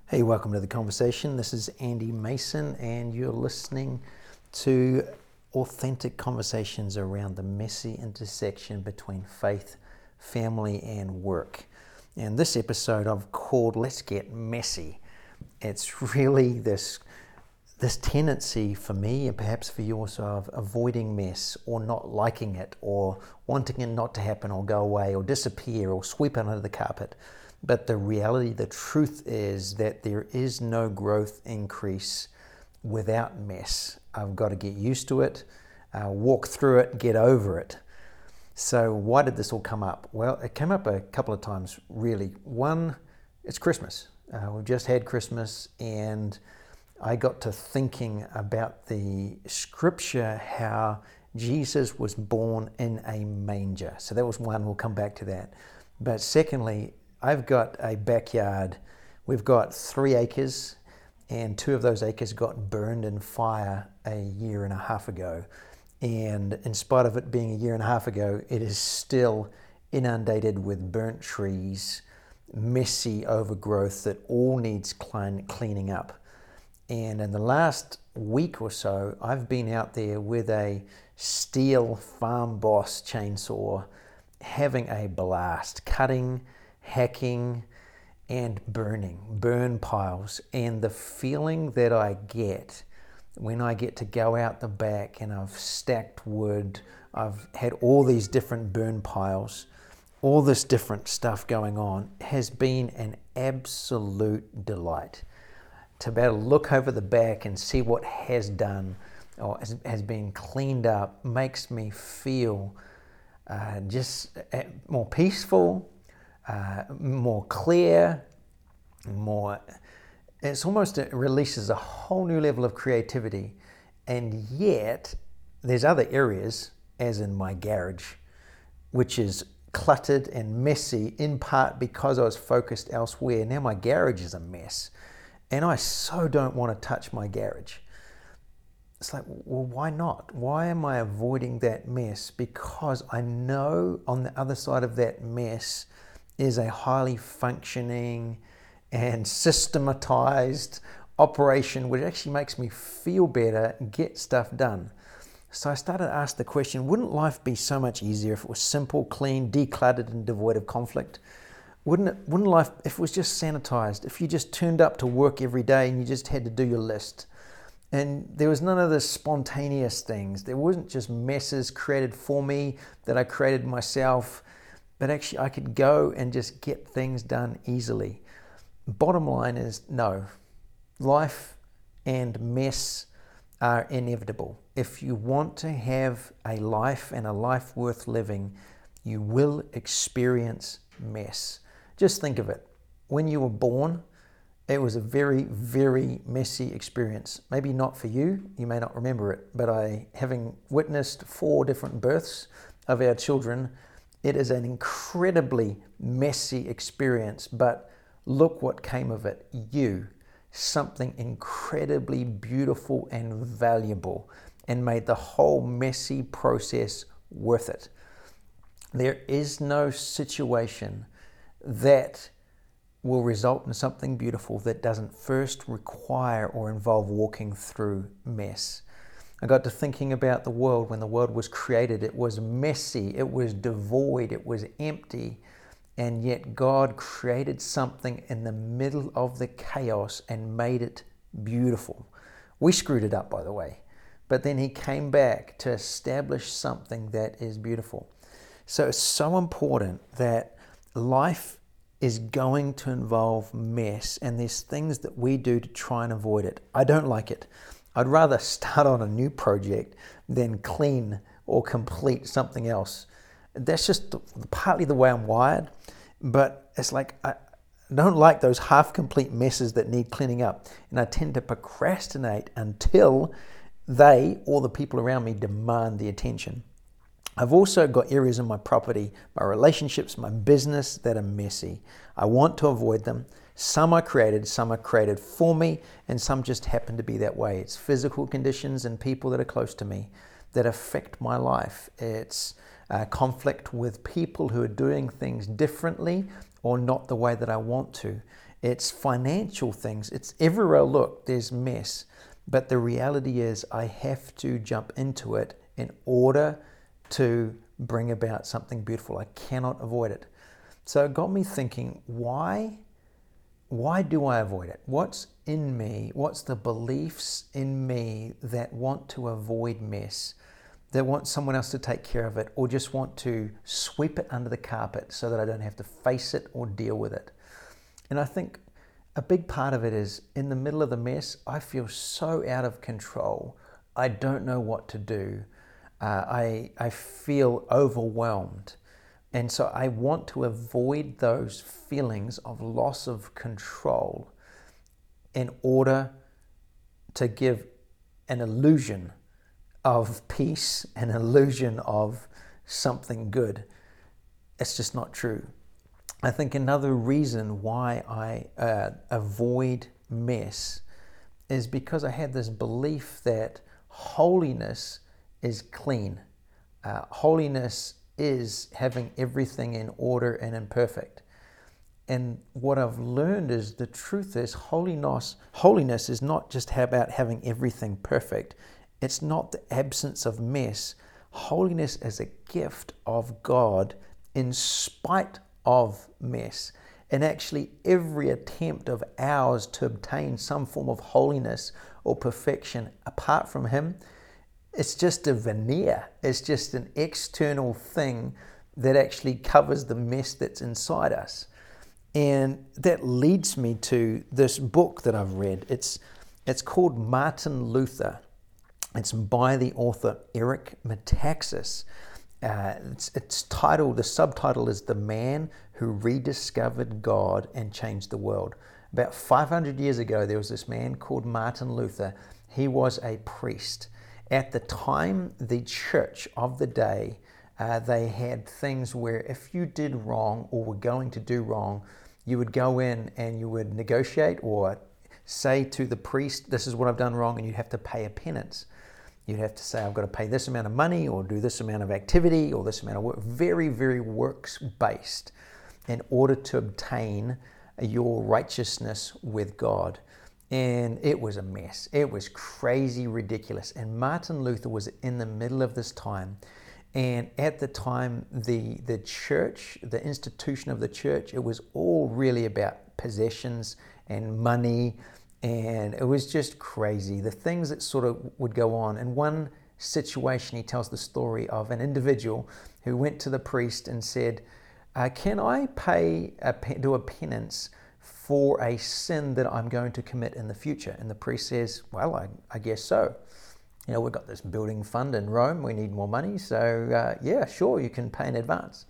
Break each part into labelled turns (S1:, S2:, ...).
S1: Hey, welcome to the conversation. This is Andy Mason, and you're listening to authentic conversations around the messy intersection between faith, family, and work. And this episode I've called Let's Get Messy. It's really this tendency for me, and perhaps for you also, of avoiding mess or not liking it or wanting it not to happen or go away or disappear or sweep it under the carpet. But the reality, the truth is that there is no growth increase without mess. I've got to get used to it, walk through it, get over it. So why did this all come up? Well, it came up a couple of times, really. One, it's Christmas. We've just had Christmas, and I got to thinking about the scripture, how Jesus was born in a manger. So that was one, we'll come back to that. But secondly, I've got a backyard. We've got 3 acres, and 2 of those acres got burned in fire a year and a half ago. And in spite of it being a year and a half ago, it is still inundated with burnt trees, messy overgrowth that all needs cleaning up. And in the last week or so, I've been out there with a Stihl Farm Boss chainsaw, having a blast, cutting, hacking, and burn piles. And the feeling that I get when I get to go out the back and I've stacked wood, I've had all these different burn piles, all this different stuff going on, has been an absolute delight. To be able to look over the back and see what has done or has been cleaned up makes me feel just more peaceful, more clear, it's almost, it releases a whole new level of creativity. And yet there's other areas, as in my garage, which is cluttered and messy, in part because I was focused elsewhere. Now my garage is a mess, and I so don't want to touch my garage. It's like, well, why not? Why am I avoiding that mess? Because I know on the other side of that mess is a highly functioning and systematized operation, which actually makes me feel better, get stuff done. So I started to ask the question, wouldn't life be so much easier if it was simple, clean, decluttered, and devoid of conflict? Wouldn't life, if it was just sanitized, if you just turned up to work every day and you just had to do your list, and there was none of the spontaneous things, there wasn't just messes created for me that I created myself, but actually I could go and just get things done easily. Bottom line is no. Life and mess are inevitable. If you want to have a life and a life worth living, you will experience mess. Just think of it. When you were born, it was a very, very messy experience. Maybe not for you, you may not remember it, but having witnessed 4 different births of our children, it is an incredibly messy experience, but look what came of it. Something incredibly beautiful and valuable, and made the whole messy process worth it. There is no situation that will result in something beautiful that doesn't first require or involve walking through mess. I got to thinking about the world. When the world was created, it was messy, it was devoid, it was empty, and yet God created something in the middle of the chaos and made it beautiful. We screwed it up, by the way, but then He came back to establish something that is beautiful. So it's so important that life is going to involve mess, and there's things that we do to try and avoid it. I don't like it. I'd rather start on a new project than clean or complete something else. That's just partly the way I'm wired, but it's like I don't like those half-complete messes that need cleaning up, and I tend to procrastinate until they or the people around me demand the attention. I've also got areas in my property, my relationships, my business that are messy. I want to avoid them. Some are created for me, and some just happen to be that way. It's physical conditions and people that are close to me that affect my life. It's conflict with people who are doing things differently or not the way that I want to. it's financial things. It's everywhere I look, there's mess. But the reality is I have to jump into it in order to bring about something beautiful. I cannot avoid it. So it got me thinking, why do I avoid it? What's in me? What's the beliefs in me that want to avoid mess, that want someone else to take care of it, or just want to sweep it under the carpet so that I don't have to face it or deal with it? And I think a big part of it is in the middle of the mess, I feel so out of control. I don't know what to do. I feel overwhelmed. And so I want to avoid those feelings of loss of control in order to give an illusion of peace, an illusion of something good. It's just not true. I think another reason why I avoid mess is because I had this belief that holiness is clean. Holiness is having everything in order and imperfect. And what I've learned is the truth is holiness is not just about having everything perfect. It's not the absence of mess. Holiness is a gift of God in spite of mess. And actually every attempt of ours to obtain some form of holiness or perfection apart from Him, it's just a veneer. It's just an external thing that actually covers the mess that's inside us. And that leads me to this book that I've read. It's called Martin Luther. It's by the author Eric Metaxas. It's titled, the subtitle is The Man Who Rediscovered God and Changed the World. About 500 years ago, there was this man called Martin Luther. He was a priest. At the time, the church of the day, they had things where if you did wrong or were going to do wrong, you would go in and you would negotiate or say to the priest, this is what I've done wrong, and you'd have to pay a penance. You'd have to say, I've got to pay this amount of money or do this amount of activity or this amount of work. Very, very works-based in order to obtain your righteousness with God. And it was a mess. It was crazy, ridiculous. And Martin Luther was in the middle of this time. And at the time, the church, the institution of the church, it was all really about possessions and money. And it was just crazy. The things that sort of would go on. In one situation, he tells the story of an individual who went to the priest and said, can I do a penance for a sin that I'm going to commit in the future? And the priest says, well, I guess so. We've got this building fund in Rome. We need more money. So yeah, sure, you can pay in advance.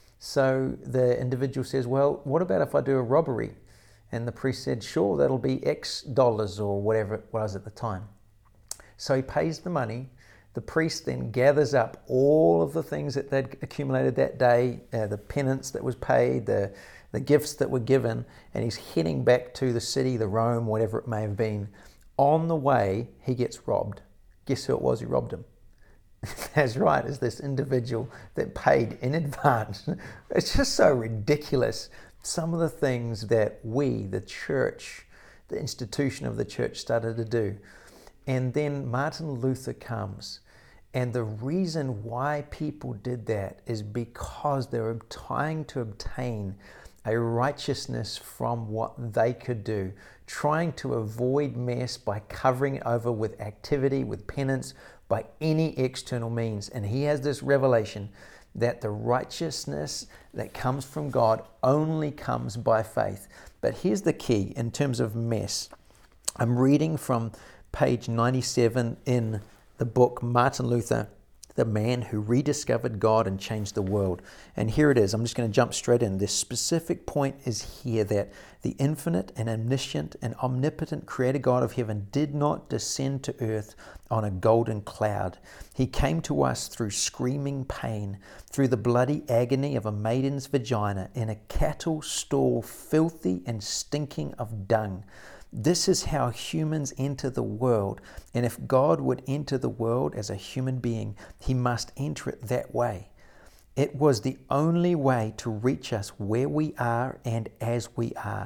S1: So the individual says, well, what about if I do a robbery? And the priest said, sure, that'll be X dollars or whatever it was at the time. So he pays the money. The priest then gathers up all of the things that they'd accumulated that day, the penance that was paid, the gifts that were given, and he's heading back to the city, the Rome, whatever it may have been. On the way, he gets robbed. Guess who it was who robbed him? That's right, it's this individual that paid in advance. It's just so ridiculous. Some of the things that we, the church, the institution of the church, started to do. And then Martin Luther comes. And the reason why people did that is because they were trying to obtain a righteousness from what they could do, trying to avoid mess by covering it over with activity, with penance, by any external means. And he has this revelation that the righteousness that comes from God only comes by faith. But here's the key in terms of mess. I'm reading from page 97 in the book Martin Luther, The Man Who Rediscovered God and Changed the World. And here it is. I'm just going to jump straight in. This specific point is here that the infinite and omniscient and omnipotent Creator God of heaven did not descend to earth on a golden cloud. He came to us through screaming pain, through the bloody agony of a maiden's vagina, in a cattle stall filthy and stinking of dung. This is how humans enter the world. And if God would enter the world as a human being, He must enter it that way. It was the only way to reach us where we are and as we are.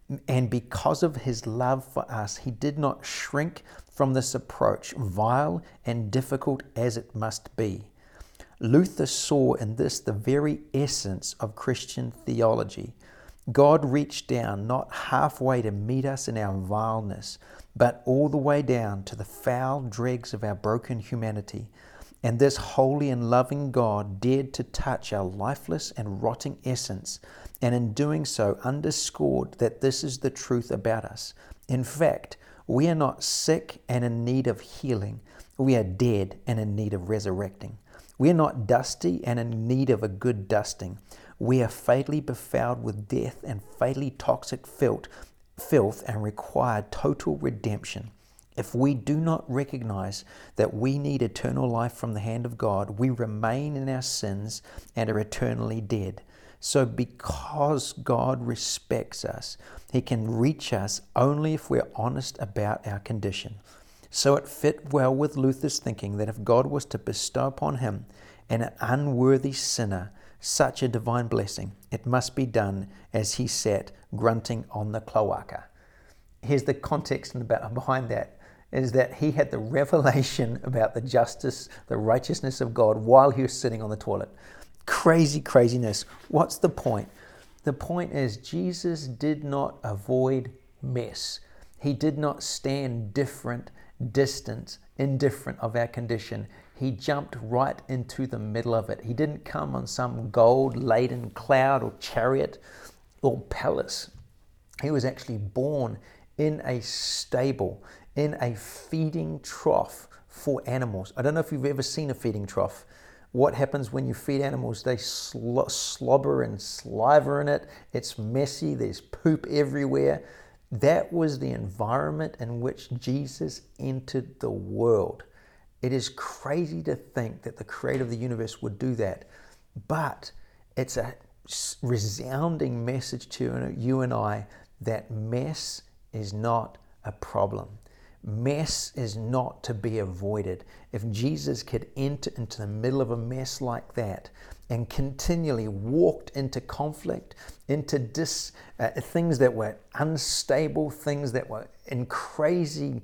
S1: And because of his love for us, he did not shrink from this approach, vile and difficult as it must be. Luther saw in this the very essence of Christian theology. God reached down not halfway to meet us in our vileness, but all the way down to the foul dregs of our broken humanity. And this holy and loving God dared to touch our lifeless and rotting essence, and in doing so underscored that this is the truth about us. In fact, we are not sick and in need of healing. We are dead and in need of resurrecting. We are not dusty and in need of a good dusting. We are fatally befouled with death and fatally toxic filth and require total redemption. If we do not recognize that we need eternal life from the hand of God, we remain in our sins and are eternally dead. So because God respects us, he can reach us only if we're honest about our condition. So it fit well with Luther's thinking that if God was to bestow upon him an unworthy sinner such a divine blessing, it must be done as he sat grunting on the cloaca. Here's the context behind that, is that he had the revelation about the justice, the righteousness of God while he was sitting on the toilet. Craziness. What's the point? The point is Jesus did not avoid mess. He did not stand distant, indifferent of our condition. He jumped right into the middle of it. He didn't come on some gold-laden cloud or chariot or palace. He was actually born in a stable, in a feeding trough for animals. I don't know if you've ever seen a feeding trough. What happens when you feed animals? They slobber and saliva in it. It's messy. There's poop everywhere. That was the environment in which Jesus entered the world. It is crazy to think that the creator of the universe would do that. But it's a resounding message to you and I that mess is not a problem. Mess is not to be avoided. If Jesus could enter into the middle of a mess like that and continually walked into conflict, into things that were unstable, things that were in crazy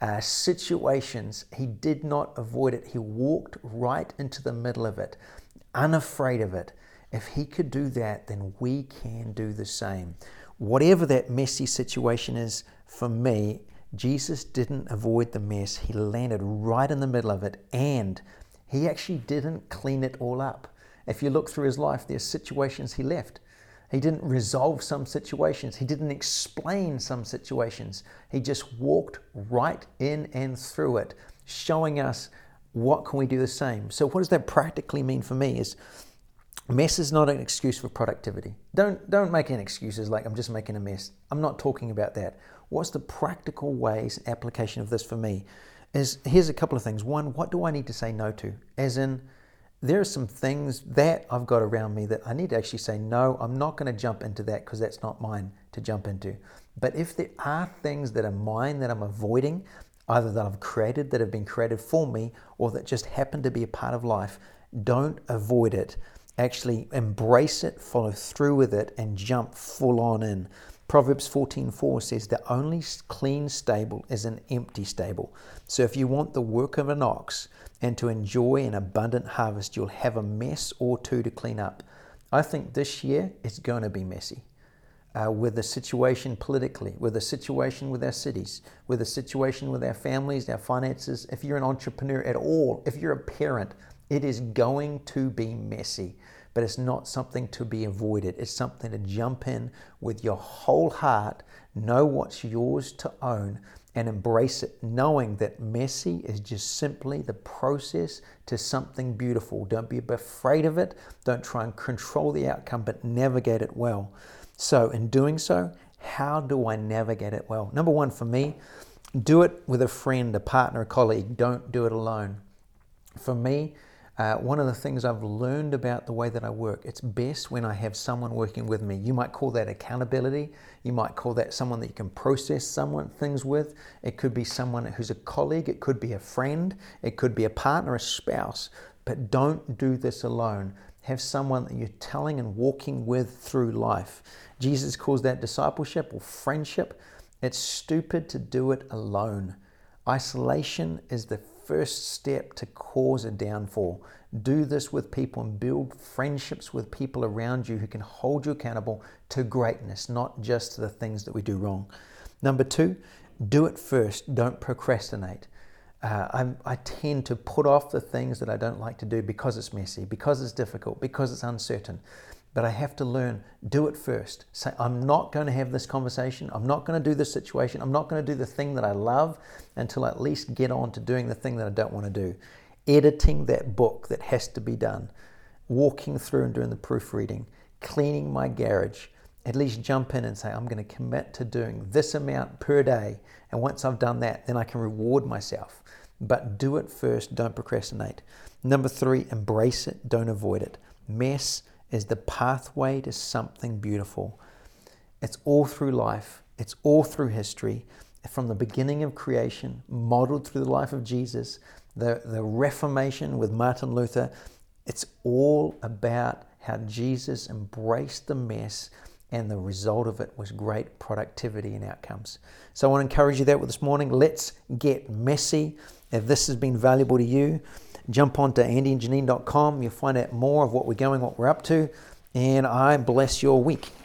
S1: situations, he did not avoid it. He walked right into the middle of it, unafraid of it. If he could do that, then we can do the same. Whatever that messy situation is, for me, Jesus didn't avoid the mess. He landed right in the middle of it, and he actually didn't clean it all up. If you look through his life, there's situations he left. He didn't resolve some situations. He didn't explain some situations. He just walked right in and through it, showing us what can we do the same. So what does that practically mean for me is mess is not an excuse for productivity. Don't make any excuses like I'm just making a mess. I'm not talking about that. What's the practical ways and application of this for me? Here's a couple of things. One, what do I need to say no to? As in, there are some things that I've got around me that I need to actually say, no, I'm not going to jump into that because that's not mine to jump into. But if there are things that are mine that I'm avoiding, either that I've created, that have been created for me, or that just happen to be a part of life, don't avoid it. Actually embrace it, follow through with it, and jump full on in. Proverbs 14:4 says the only clean stable is an empty stable. So if you want the work of an ox and to enjoy an abundant harvest, you'll have a mess or two to clean up. I think this year it's going to be messy. With the situation politically, with the situation with our cities, with the situation with our families, our finances. If you're an entrepreneur at all, if you're a parent, it is going to be messy, but it's not something to be avoided. It's something to jump in with your whole heart, know what's yours to own, and embrace it, knowing that messy is just simply the process to something beautiful. Don't be afraid of it. Don't try and control the outcome, but navigate it well. So in doing so, how do I navigate it well? Number one, for me, do it with a friend, a partner, a colleague. Don't do it alone. For me, one of the things I've learned about the way that I work, it's best when I have someone working with me. You might call that accountability. You might call that someone that you can process things with. It could be someone who's a colleague. It could be a friend. It could be a partner, a spouse. But don't do this alone. Have someone that you're telling and walking with through life. Jesus calls that discipleship or friendship. It's stupid to do it alone. Isolation is the first step to cause a downfall. Do this with people and build friendships with people around you who can hold you accountable to greatness, not just to the things that we do wrong. Number 2, do it first. Don't procrastinate. I tend to put off the things that I don't like to do because it's messy, because it's difficult, because it's uncertain. But I have to learn, do it first. Say, I'm not going to have this conversation. I'm not going to do this situation. I'm not going to do the thing that I love until I at least get on to doing the thing that I don't want to do. Editing that book that has to be done. Walking through and doing the proofreading. Cleaning my garage. At least jump in and say, I'm going to commit to doing this amount per day. And once I've done that, then I can reward myself. But do it first. Don't procrastinate. Number 3, embrace it. Don't avoid it. Mess is the pathway to something beautiful. It's all through life. It's all through history. From the beginning of creation, modeled through the life of Jesus, the Reformation with Martin Luther, it's all about how Jesus embraced the mess, and the result of it was great productivity and outcomes. So I want to encourage you that this morning. Let's get messy. If this has been valuable to you, jump onto andyandjanine.com. You'll find out more of what we're up to. And I bless your week.